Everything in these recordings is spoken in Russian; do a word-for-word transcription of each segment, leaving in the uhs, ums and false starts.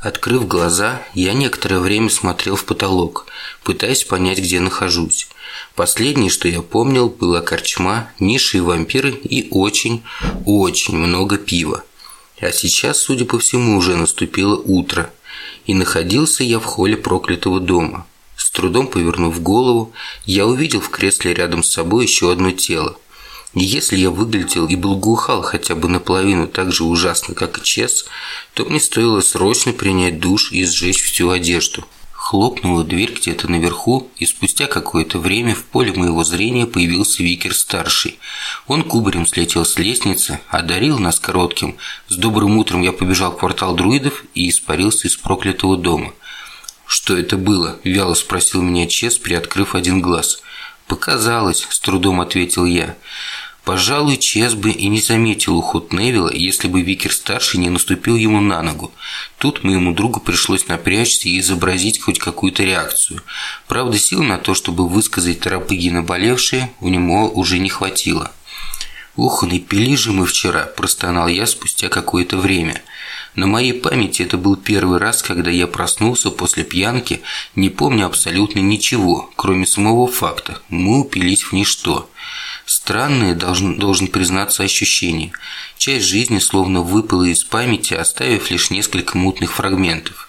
Открыв глаза, я некоторое время смотрел в потолок, пытаясь понять, где нахожусь. Последнее, что я помнил, была корчма, низшие вампиры и очень, очень много пива. А сейчас, судя по всему, уже наступило утро, и находился я в холле проклятого дома. С трудом повернув голову, я увидел в кресле рядом с собой еще одно тело. И если я выглядел и был глухал хотя бы наполовину так же ужасно, как и Чес, то мне стоило срочно принять душ и сжечь всю одежду. Хлопнула дверь где-то наверху, и спустя какое-то время в поле моего зрения появился Викер-старший. Он кубарем слетел с лестницы, одарил нас коротким «С добрым утром я побежал в квартал друидов» и испарился из проклятого дома. «Что это было?» – вяло спросил меня Чес, приоткрыв один глаз. «Показалось», – с трудом ответил я. Пожалуй, Чес бы и не заметил уход Невилла, если бы Викер-старший не наступил ему на ногу. Тут моему другу пришлось напрячься и изобразить хоть какую-то реакцию. Правда, сил на то, чтобы высказать торопыги наболевшие, у него уже не хватило. «Ух, напили же мы вчера», – простонал я спустя какое-то время. На моей памяти это был первый раз, когда я проснулся после пьянки, не помня абсолютно ничего, кроме самого факта. Мы упились в ничто. Странное, должен, должен признаться, ощущение. Часть жизни словно выпала из памяти, оставив лишь несколько мутных фрагментов.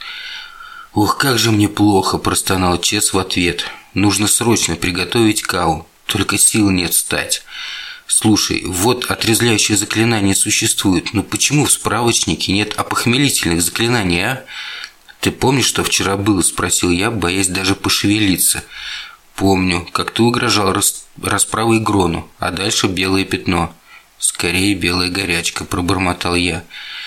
«Ох, как же мне плохо», – простонал Чес в ответ. «Нужно срочно приготовить каву, только сил нет встать». «Слушай, вот отрезвляющие заклинания существуют, но почему в справочнике нет опохмелительных заклинаний, а?» «Ты помнишь, что вчера было?» – спросил я, боясь даже пошевелиться. «Помню, как ты угрожал рас... расправой Грону, а дальше белое пятно». «Скорее белая горячка», – пробормотал я.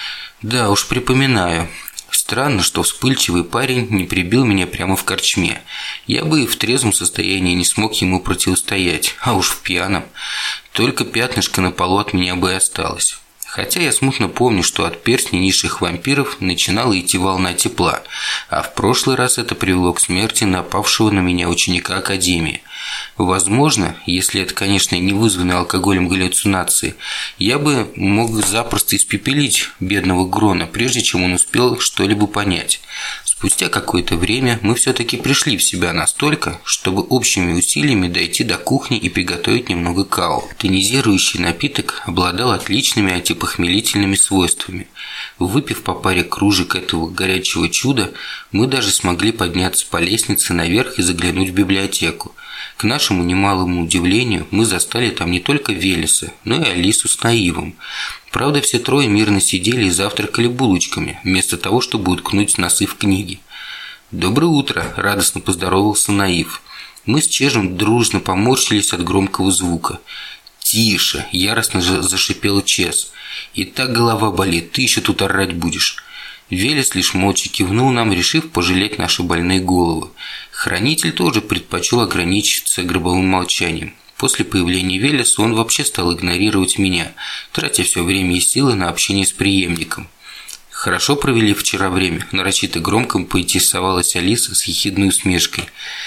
«Да уж, припоминаю. Странно, что вспыльчивый парень не прибил меня прямо в корчме. Я бы и в трезвом состоянии не смог ему противостоять, а уж в пьяном. Только пятнышко на полу от меня бы и осталось». Хотя я смутно помню, что от перстней низших вампиров начинала идти волна тепла, а в прошлый раз это привело к смерти напавшего на меня ученика Академии. Возможно, если это, конечно, не вызвано алкоголем галлюцинации, я бы мог запросто испепелить бедного Грона, прежде чем он успел что-либо понять. Спустя какое-то время мы все-таки пришли в себя настолько, чтобы общими усилиями дойти до кухни и приготовить немного као. Тонизирующий напиток обладал отличными антипохмелительными свойствами. Выпив по паре кружек этого горячего чуда, мы даже смогли подняться по лестнице наверх и заглянуть в библиотеку. К нашему немалому удивлению, мы застали там не только Велеса, но и Алису с Наивом. Правда, все трое мирно сидели и завтракали булочками, вместо того, чтобы уткнуть носы в книги. «Доброе утро!» – радостно поздоровался Наив. Мы с Чежем дружно поморщились от громкого звука. «Тише!» – яростно зашипел Чез. «И так голова болит, ты еще тут орать будешь!» Велес лишь молча кивнул нам, решив пожалеть наши больные головы. Хранитель тоже предпочел ограничиться гробовым молчанием. После появления Велеса он вообще стал игнорировать меня, тратя все время и силы на общение с преемником. «Хорошо провели вчера время», – нарочито громко поинтересовалась Алиса с ехидной усмешкой.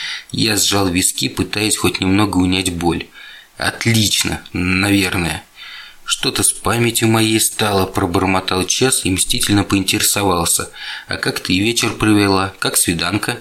Я сжал виски, пытаясь хоть немного унять боль. «Отлично, наверное». «Что-то с памятью моей стало», – пробормотал Чес и мстительно поинтересовался. «А как ты вечер провела? Как свиданка?»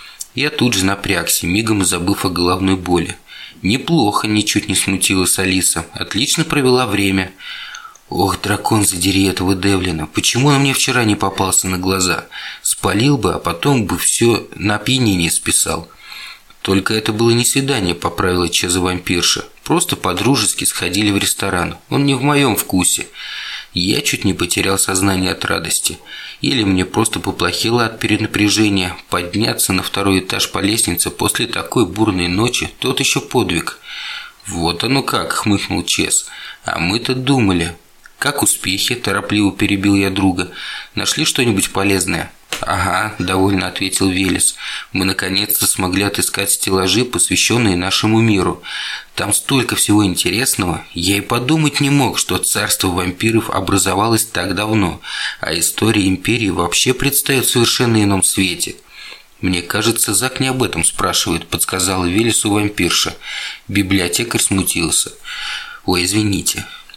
Я тут же напрягся, мигом забыв о головной боли. «Неплохо», – ничуть не смутилась Алиса. «Отлично провела время». «Ох, дракон, задери этого Девлина, почему он мне вчера не попался на глаза? Спалил бы, а потом бы все на опьянение списал». «Только это было не свидание», – поправила Чеза вампирша. «Просто по-дружески сходили в ресторан. Он не в моем вкусе». Я чуть не потерял сознание от радости. Или мне просто поплохело от перенапряжения. Подняться на второй этаж по лестнице после такой бурной ночи – тот еще подвиг. «Вот оно как», – хмыкнул Чез. «А мы-то думали». «Как успехи?» – торопливо перебил я друга. «Нашли что-нибудь полезное?» «Ага», – довольно ответил Велес. «Мы наконец-то смогли отыскать стеллажи, посвященные нашему миру. Там столько всего интересного. Я и подумать не мог, что царство вампиров образовалось так давно, а история империи вообще предстает в совершенно ином свете». «Мне кажется, Зак не об этом спрашивает», – подсказала Велесу вампирша. Библиотекарь смутился. «Ой, извините».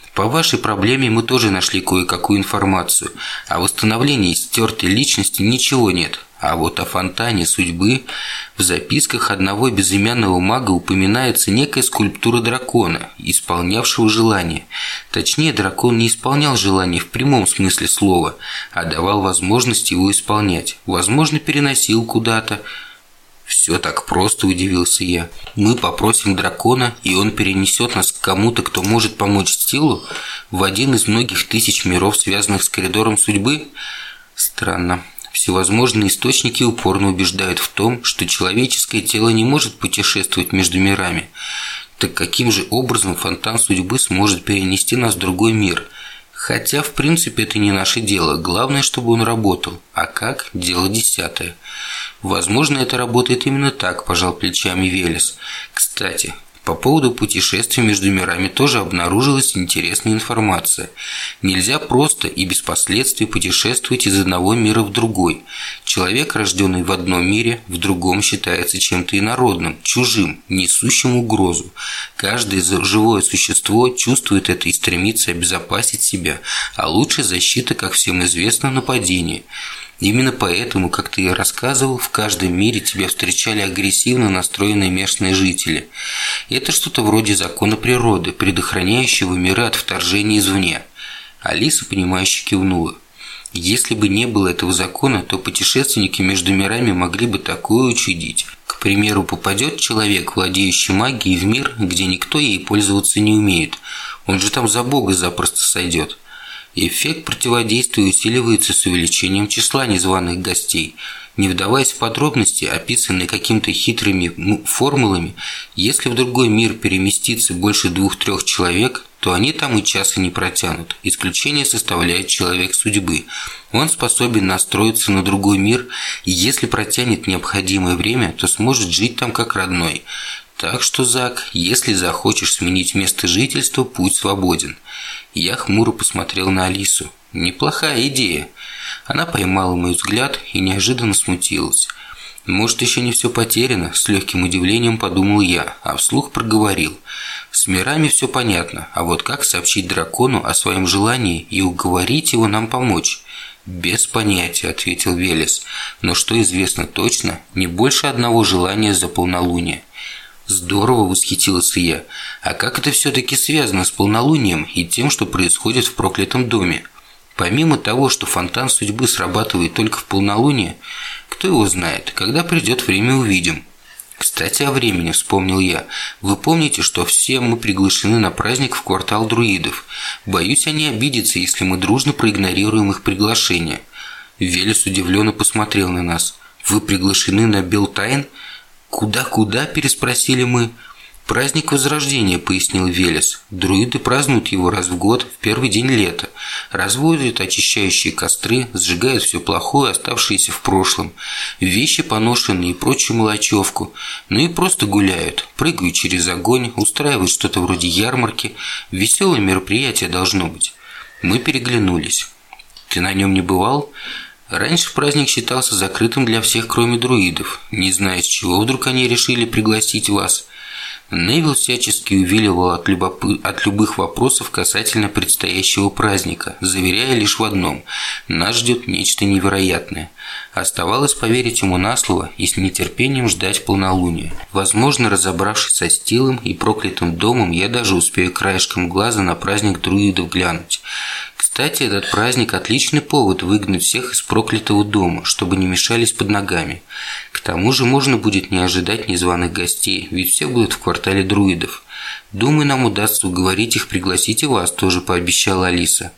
По вашей проблеме мы тоже нашли кое-какую информацию. О восстановлении стертой личности ничего нет. А вот о фонтане судьбы в записках одного безымянного мага упоминается некая скульптура дракона, исполнявшего желание. Точнее, дракон не исполнял желание в прямом смысле слова, а давал возможность его исполнять. Возможно, переносил куда-то. «Все так просто», – удивился я. «Мы попросим дракона, и он перенесет нас к кому-то, кто может помочь Стилу в один из многих тысяч миров, связанных с коридором судьбы? Странно. Всевозможные источники упорно убеждают в том, что человеческое тело не может путешествовать между мирами. Так каким же образом фонтан судьбы сможет перенести нас в другой мир? Хотя, в принципе, это не наше дело. Главное, чтобы он работал. А как? Дело десятое. Возможно, это работает именно так, пожал плечами Велес. Кстати, по поводу путешествий между мирами тоже обнаружилась интересная информация. Нельзя просто и без последствий путешествовать из одного мира в другой. Человек, рожденный в одном мире, в другом считается чем-то инородным, чужим, несущим угрозу. Каждое живое существо чувствует это и стремится обезопасить себя, а лучшая защита, как всем известно, нападение. Именно поэтому, как ты и рассказывал, в каждом мире тебя встречали агрессивно настроенные местные жители. Это что-то вроде закона природы, предохраняющего миры от вторжения извне. Алиса, понимающе кивнула. Если бы не было этого закона, то путешественники между мирами могли бы такое учудить. К примеру, попадет человек, владеющий магией, в мир, где никто ей пользоваться не умеет. Он же там за бога запросто сойдет. Эффект противодействия усиливается с увеличением числа незваных гостей. Не вдаваясь в подробности, описанные какими-то хитрыми формулами, если в другой мир переместится больше двух-трех человек, то они там и часа не протянут. Исключение составляет человек судьбы. Он способен настроиться на другой мир, и если протянет необходимое время, то сможет жить там как родной. Так что, Зак, если захочешь сменить место жительства, путь свободен. Я хмуро посмотрел на Алису. Неплохая идея. Она поймала мой взгляд и неожиданно смутилась. Может, еще не все потеряно, с легким удивлением подумал я, а вслух проговорил. С мирами все понятно, а вот как сообщить дракону о своем желании и уговорить его нам помочь? «Без понятия», – ответил Велес. «Но что известно точно, не больше одного желания за полнолуние». «Здорово», – восхитился я. «А как это все-таки связано с полнолунием и тем, что происходит в проклятом доме? Помимо того, что фонтан судьбы срабатывает только в полнолуние, кто его знает, когда придет время, увидим». «Кстати, о времени», – вспомнил я. «Вы помните, что все мы приглашены на праздник в квартал друидов? Боюсь, они обидятся, если мы дружно проигнорируем их приглашение». Велес удивленно посмотрел на нас. «Вы приглашены на Белтайн?» «Куда-куда?» – переспросили мы. «Праздник Возрождения», – пояснил Велес. «Друиды празднуют его раз в год, в первый день лета. Разводят очищающие костры, сжигают все плохое, оставшееся в прошлом, вещи поношенные и прочую мелочевку. Ну и просто гуляют, прыгают через огонь, устраивают что-то вроде ярмарки. Веселое мероприятие должно быть». Мы переглянулись. «Ты на нем не бывал?» Раньше праздник считался закрытым для всех, кроме друидов. Не знаю, с чего вдруг они решили пригласить вас. Невилл всячески увиливал от, любоп... от любых вопросов касательно предстоящего праздника, заверяя лишь в одном – нас ждет нечто невероятное. Оставалось поверить ему на слово и с нетерпением ждать полнолуния. Возможно, разобравшись со Стилом и проклятым домом, я даже успею краешком глаза на праздник друидов глянуть. Кстати, этот праздник – отличный повод выгнать всех из проклятого дома, чтобы не мешались под ногами. К тому же можно будет не ожидать незваных гостей, ведь все будут в квартале друидов. Думаю, нам удастся уговорить их пригласить и вас, тоже пообещала Алиса.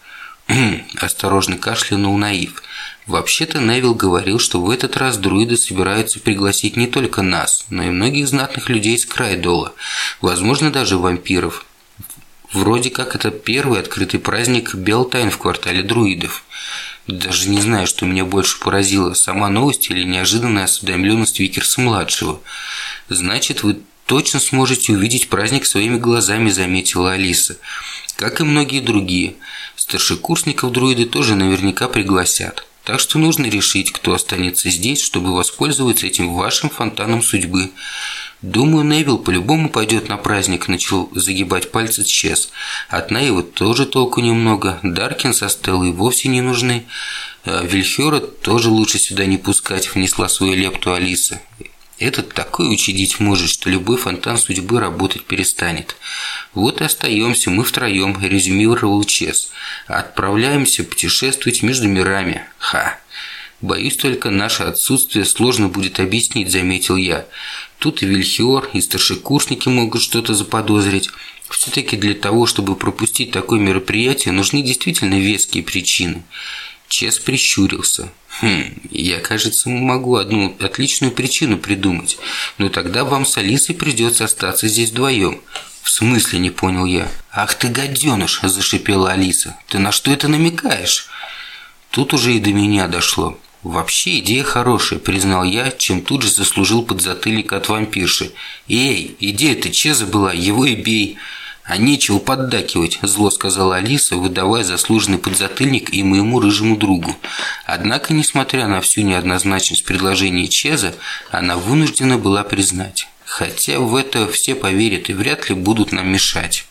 Осторожно кашлянул Наив. Вообще-то Невилл говорил, что в этот раз друиды собираются пригласить не только нас, но и многих знатных людей из Крайдола, возможно, даже вампиров. Вроде как это первый открытый праздник Белтайн в квартале друидов. Даже не знаю, что меня больше поразило, сама новость или неожиданная осведомленность Викерса-младшего. «Значит, вы точно сможете увидеть праздник своими глазами», – заметила Алиса. «Как и многие другие. Старшекурсников друиды тоже наверняка пригласят. Так что нужно решить, кто останется здесь, чтобы воспользоваться этим вашим фонтаном судьбы». «Думаю, Невилл по-любому пойдет на праздник», – начал загибать пальцы Чес. «От Наивы тоже толку немного. Даркин со Стеллой вовсе не нужны. Вильхера тоже лучше сюда не пускать», – внесла свою лепту Алиса. «Этот такой учудить может, что любой фонтан судьбы работать перестанет». «Вот и остаемся мы втроем», – резюмировал Чес. «Отправляемся путешествовать между мирами. Ха! Боюсь, только наше отсутствие сложно будет объяснить», – заметил я. «Тут и Вильхиор, и старшекурсники могут что-то заподозрить. Все-таки для того, чтобы пропустить такое мероприятие, нужны действительно веские причины». Чес прищурился. «Хм, я, кажется, могу одну отличную причину придумать. Но тогда вам с Алисой придется остаться здесь вдвоем». «В смысле?» – не понял я. «Ах ты гаденыш!» – зашипела Алиса. «Ты на что это намекаешь?» Тут уже и до меня дошло. «Вообще идея хорошая», – признал я, чем тут же заслужил подзатыльник от вампирши. «Эй, идея-то Чеза была, его и бей». «А нечего поддакивать», – зло сказала Алиса, выдавая заслуженный подзатыльник и моему рыжему другу. Однако, несмотря на всю неоднозначность предложения Чеза, она вынуждена была признать. Хотя в это все поверят и вряд ли будут нам мешать.